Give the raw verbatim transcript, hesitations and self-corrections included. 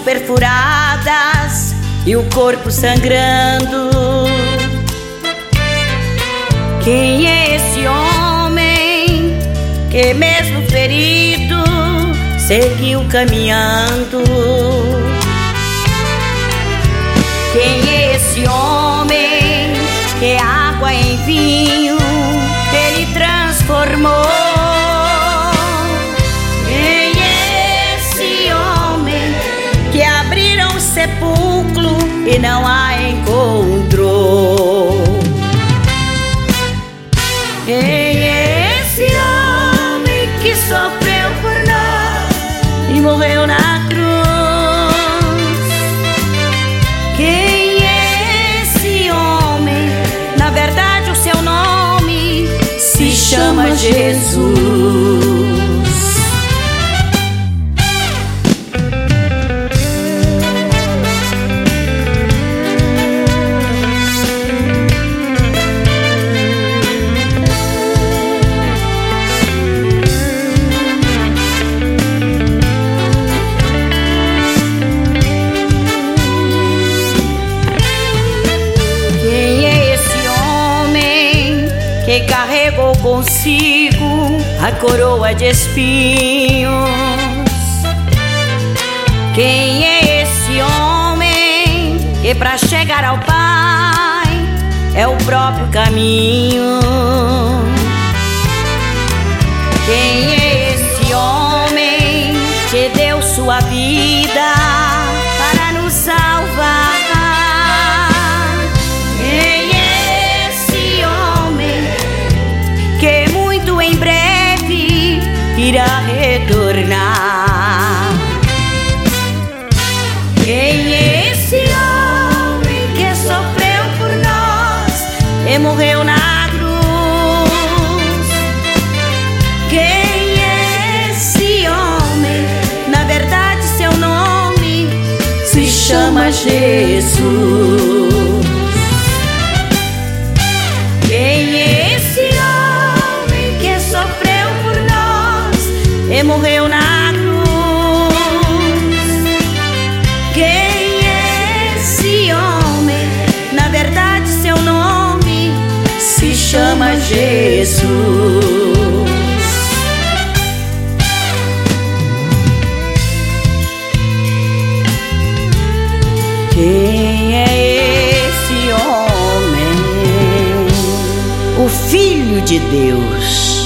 perfuradas e o corpo sangrando. Quem é esse homem que mesmo ferido seguiu caminhando? Quem é esse homem que água em vinho ele transformou? Quem é esse homem que abriram o sepulcro e não a encontrou? Quem é esse homem que sofreu por nós e morreu na cruz? Quem é esse homem? Na verdade o seu nome se chama Jesus. Que carregou consigo a coroa de espinhos? Quem é esse homem que pra chegar ao Pai é o próprio caminho? Quem é esse homem que deu sua vida para nos salvar? Irá retornar. Quem é esse homem que sofreu por nós e morreu na cruz? Quem é esse homem? Na verdade seu nome se chama Jesus. Quem é esse homem que sofreu e morreu na cruz? Quem é esse homem? Na verdade seu nome se chama Jesus. Quem é esse homem? O Filho de Deus.